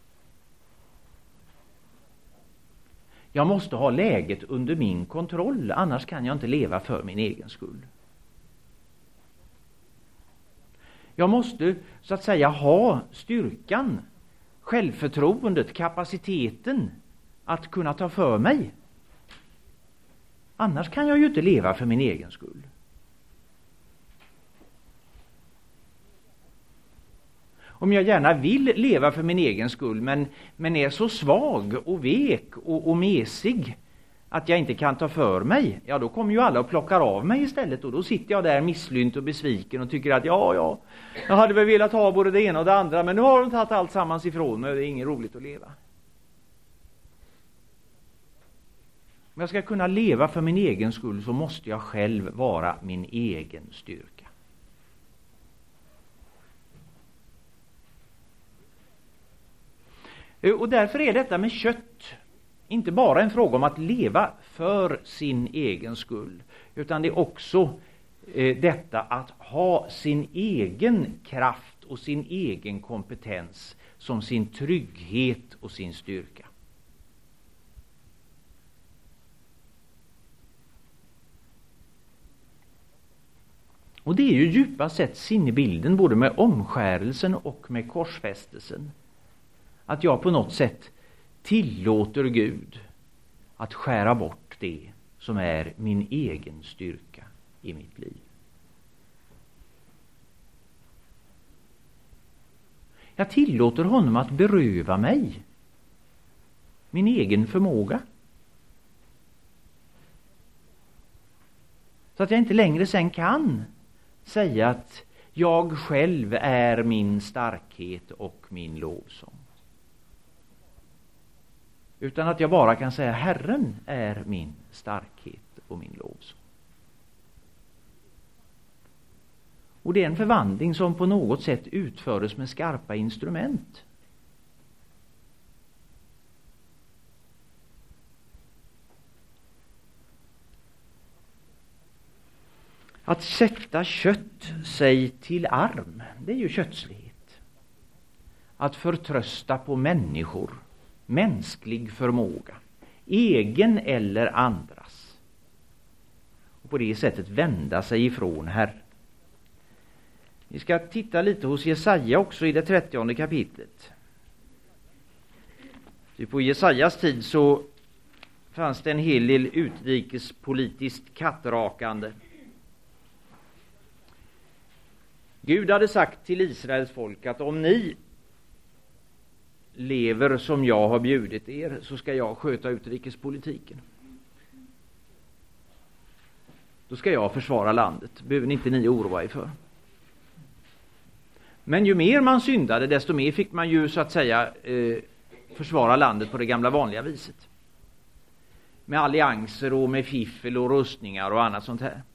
Jag måste ha läget under min kontroll, annars kan jag inte leva för min egen skull. Jag måste så att säga ha styrkan, självförtroendet, kapaciteten att kunna ta för mig. Annars kan jag ju inte leva för min egen skull. Om jag gärna vill leva för min egen skull men är så svag och vek och mesig att jag inte kan ta för mig, ja då kommer ju alla och plockar av mig istället och då sitter jag där misslynt och besviken och tycker att jag hade väl velat ha både det ena och det andra, men nu har de tagit allt sammans ifrån mig och det är inget roligt att leva. Om jag ska kunna leva för min egen skull så måste jag själv vara min egen styrka. Och därför är detta med kött inte bara en fråga om att leva för sin egen skull, utan det är också detta att ha sin egen kraft och sin egen kompetens som sin trygghet och sin styrka. Och det är ju djupast sett sinnebilden både med omskärelsen och med korsfästelsen. Att jag på något sätt tillåter Gud att skära bort det som är min egen styrka i mitt liv. Jag tillåter honom att beröva mig min egen förmåga. Så att jag inte längre sen kan säga att jag själv är min starkhet och min lovsång. Utan att jag bara kan säga Herren är min starkhet och min lovsång. Och det är en förvandling som på något sätt utförs med skarpa instrument. Att sätta kött sig till arm, det är ju kötslighet. Att förtrösta på människor, mänsklig förmåga, egen eller andras. Och på det sättet vända sig ifrån Herren. Vi ska titta lite hos Jesaja också i det 30:e kapitlet. På Jesajas tid så fanns det en hel del utrikespolitiskt kattrakande. Gud hade sagt till Israels folk att om ni lever som jag har bjudit er så ska jag sköta utrikespolitiken. Då ska jag försvara landet. Behöver inte ni oroa er för. Men ju mer man syndade, desto mer fick man ju så att säga försvara landet på det gamla vanliga viset. Med allianser och med fiffel och rustningar och annat sånt här.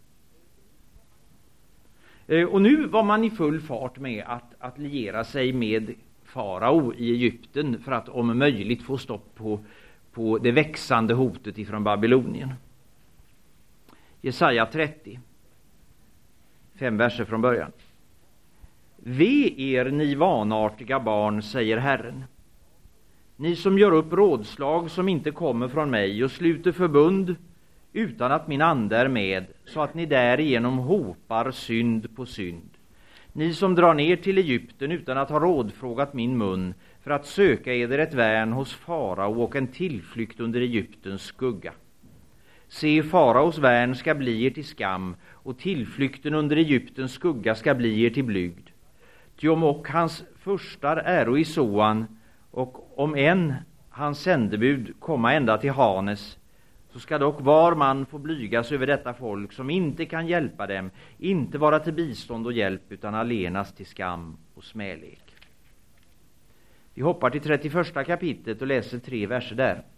Och nu var man i full fart med att liera sig med farao i Egypten för att om möjligt få stopp på det växande hotet ifrån Babylonien. Jesaja 30, 5 verser från början. Ve er ni vanartiga barn, säger Herren. Ni som gör upp rådslag som inte kommer från mig och sluter förbund utan att min ande är med, så att ni därigenom hopar synd på synd. Ni som drar ner till Egypten utan att ha rådfrågat min mun, för att söka eder ett värn hos farao och en tillflykt under Egyptens skugga. Se, faraos värn ska bli er till skam, och tillflykten under Egyptens skugga ska bli er till blygd. Ty om och hans furstar äro i Soan, och om en hans sändebud komma ända till Hanes, så ska dock var man få blygas över detta folk som inte kan hjälpa dem, inte vara till bistånd och hjälp, utan allenast till skam och smälek. Vi hoppar till 31 kapitlet och läser 3 verser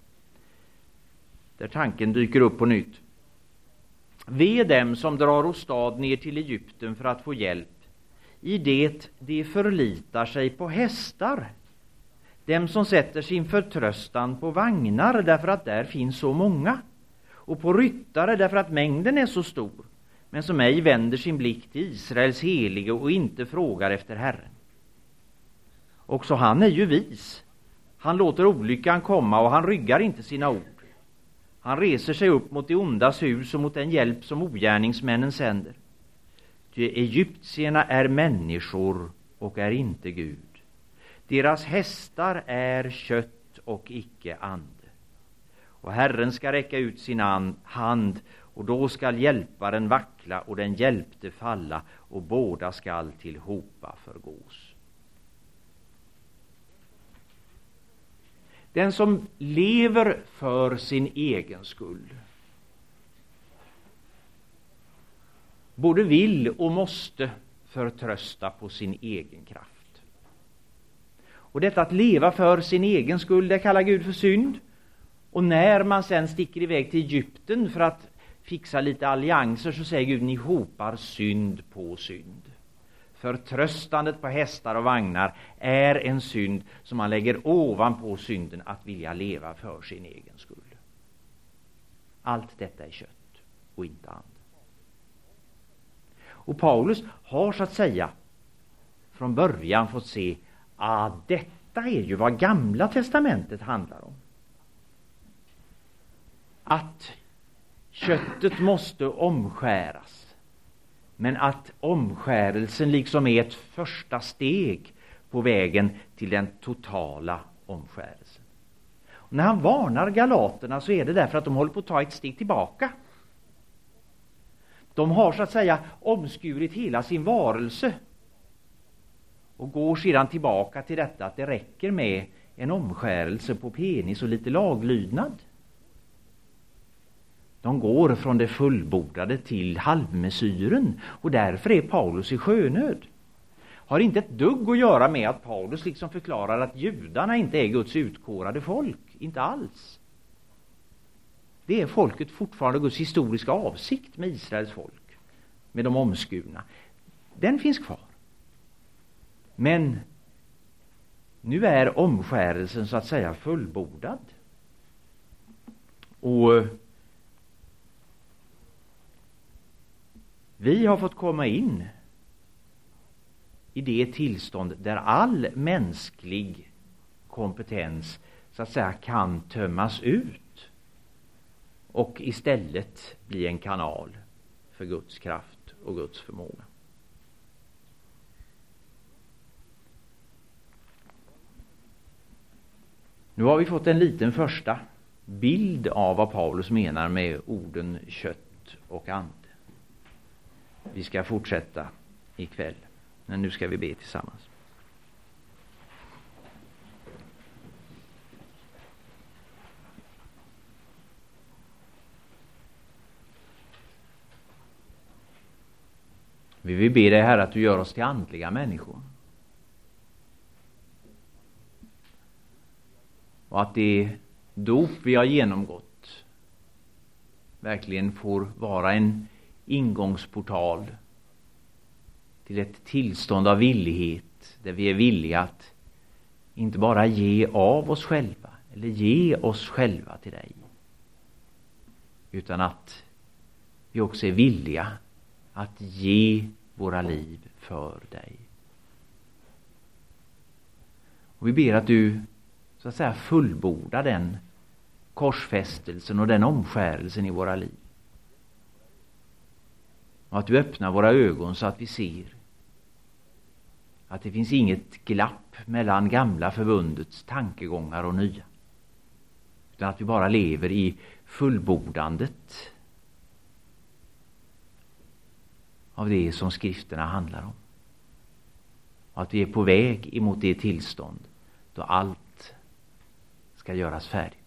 där tanken dyker upp på nytt. Ve dem som drar åstad ner till Egypten för att få hjälp, i det de förlitar sig på hästar. Dem som sätter sin förtröstan på vagnar därför att där finns så många, och på ryttare därför att mängden är så stor, men som ej vänder sin blick till Israels helige och inte frågar efter Herren. Också han är ju vis. Han låter olyckan komma och han ryggar inte sina ord. Han reser sig upp mot det ondas hus och mot den hjälp som ogärningsmännen sänder. Ty egyptierna är människor och är inte Gud. Deras hästar är kött och icke ande. Och Herren ska räcka ut sin hand, och då skall hjälparen vackla och den hjälpte falla, och båda skall till hopa förgås. Den som lever för sin egen skull både vill och måste förtrösta på sin egen kraft. Och detta att leva för sin egen skull, det kallar Gud för synd. Och när man sen sticker iväg till Egypten för att fixa lite allianser, så säger Gud, ni hopar synd på synd. Förtröstandet på hästar och vagnar är en synd som man lägger ovanpå synden att vilja leva för sin egen skull. Allt detta är kött och inte ande. Och Paulus har så att säga från början fått se att detta är ju vad Gamla testamentet handlar om. Att köttet måste omskäras, men att omskärelsen liksom är ett första steg på vägen till den totala omskärelsen. Och när han varnar galaterna så är det därför att de håller på att ta ett steg tillbaka. De har så att säga omskurit hela sin varelse och går sedan tillbaka till detta att det räcker med en omskärelse på penis och lite laglydnad. De går från det fullbordade till halvmesyren, och därför är Paulus i sjönöd. Har inte ett dugg att göra med att Paulus liksom förklarar att judarna inte är Guds utkårade folk. Inte alls. Det är folket fortfarande Guds historiska avsikt med Israels folk, med de omskurna. den finns kvar. Men nu är omskärelsen så att säga fullbordad. Och vi har fått komma in i det tillstånd där all mänsklig kompetens så att säga kan tömmas ut och istället bli en kanal för Guds kraft och Guds förmåga. Nu har vi fått en liten första bild av vad Paulus menar med orden kött och ande. Vi ska fortsätta ikväll, men nu ska vi be tillsammans. Vi vill be dig, Herre, att du gör oss till andliga människor. Och att det dop vi har genomgått verkligen får vara en ingångsportal till ett tillstånd av villighet, där vi är villiga att inte bara ge av oss själva eller ge oss själva till dig, utan att vi också är villiga att ge våra liv för dig. Och vi ber att du så att säga fullbordar den korsfästelsen och den omskärelsen i våra liv. Och att du öppnar våra ögon så att vi ser att det finns inget glapp mellan gamla förbundets tankegångar och nya, utan att vi bara lever i fullbordandet av det som skrifterna handlar om. Och att vi är på väg emot det tillstånd då allt ska göras färdigt.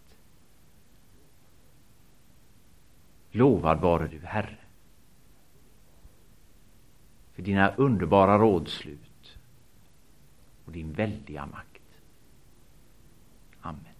Lovad vare du, Herre, för dina underbara rådslut och din väldiga makt. Amen.